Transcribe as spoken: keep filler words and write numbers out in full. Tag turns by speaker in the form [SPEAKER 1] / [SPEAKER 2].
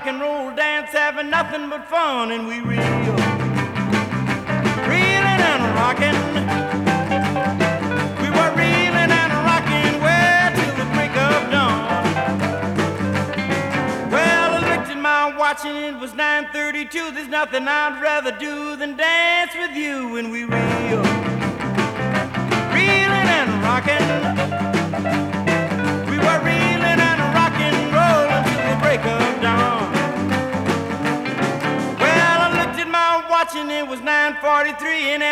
[SPEAKER 1] rock and roll dance, having nothing but fun, and we reel, reeling and rocking. We were reeling and rocking well till the break of dawn. Well, I looked at my watch and it was nine thirty-two. There's nothing I'd rather do than dance with you when we reel, reeling and rocking. We were reeling and rocking, rolling till the break of dawn. Well, I looked at my watch and it was nine forty-three, and